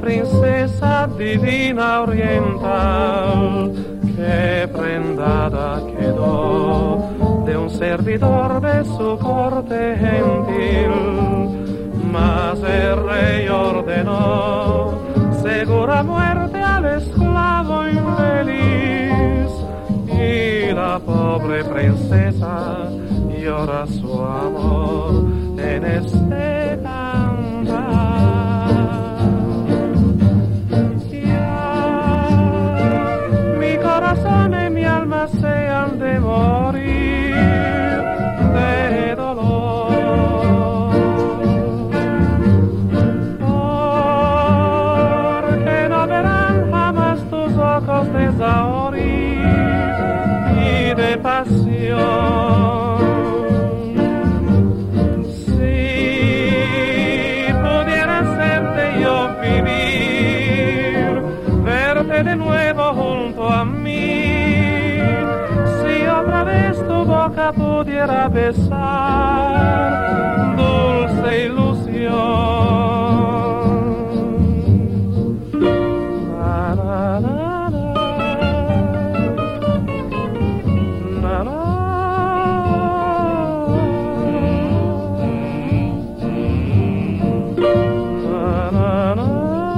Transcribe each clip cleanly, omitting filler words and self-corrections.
princesa divina oriental, que prendada quedó de un servidor de su corte gentil. Mas el rey ordenó segura muerte al esclavo infeliz, y la pobre princesa llora su amor en este cantar. Ya mi corazón y mi alma se han de morir de dolor, porque no verán jamás tus ojos desahorir y de pasión. De nuevo junto a mí, si otra vez tu boca pudiera besar, dulce ilusión. Na, na, na, na. Na, na. Na, na, na.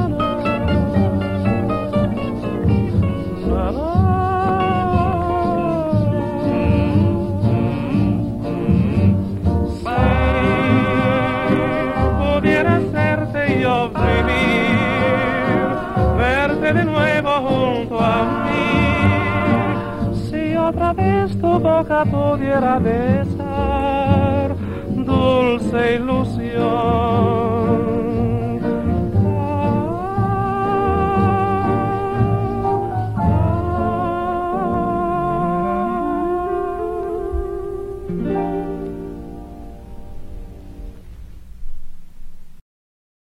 De nuevo junto a mí, si otra vez tu boca pudiera besar, dulce ilusión.